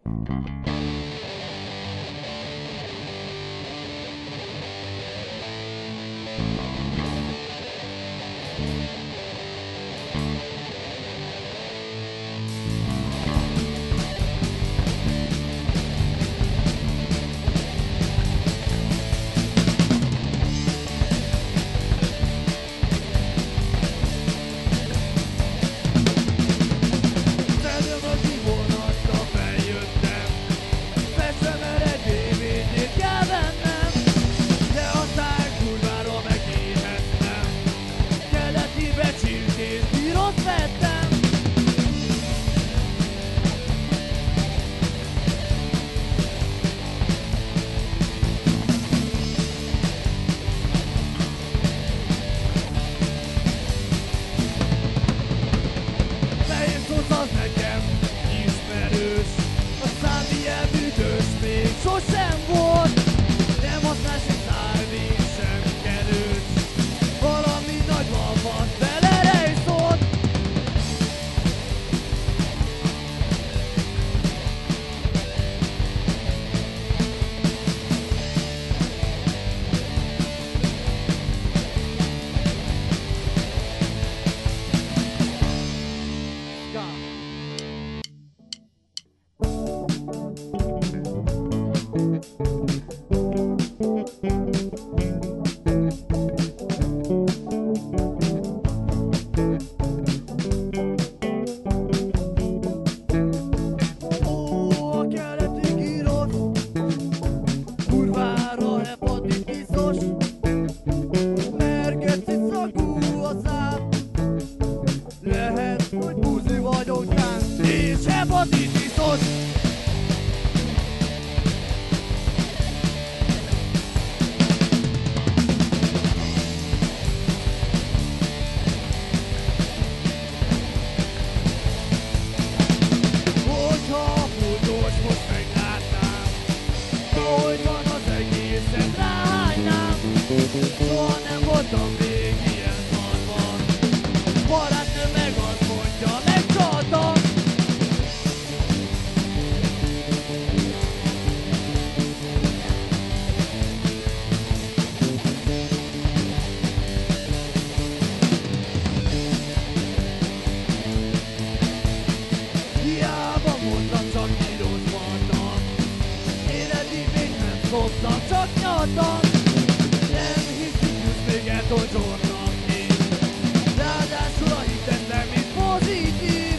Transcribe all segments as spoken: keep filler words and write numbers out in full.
Sosem volt, nem használsz egy szárnyék sem került. Valami nagy lavat belerejszott. És hepatitisos. Hogyha fújós most meglátnám, ahogy van az egészet ráhánynám. Soha nem voltam még ilyen szarban, barátnőm meg azt mondja, megcsaltam. Hiába mondtam, csak nyíros vannak. Én eddig még nem szoktam, csak nyaltam. Nem hiszik, hogy még eltolcsornak én. Ráadásul a hitetlen, mint pozitív.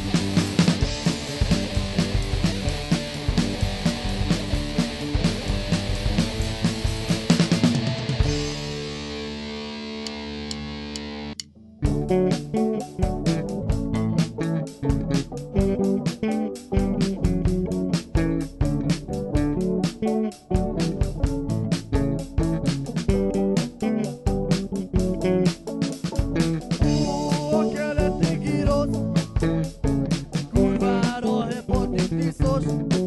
A keleti gírosz, kurvára hepatitisos.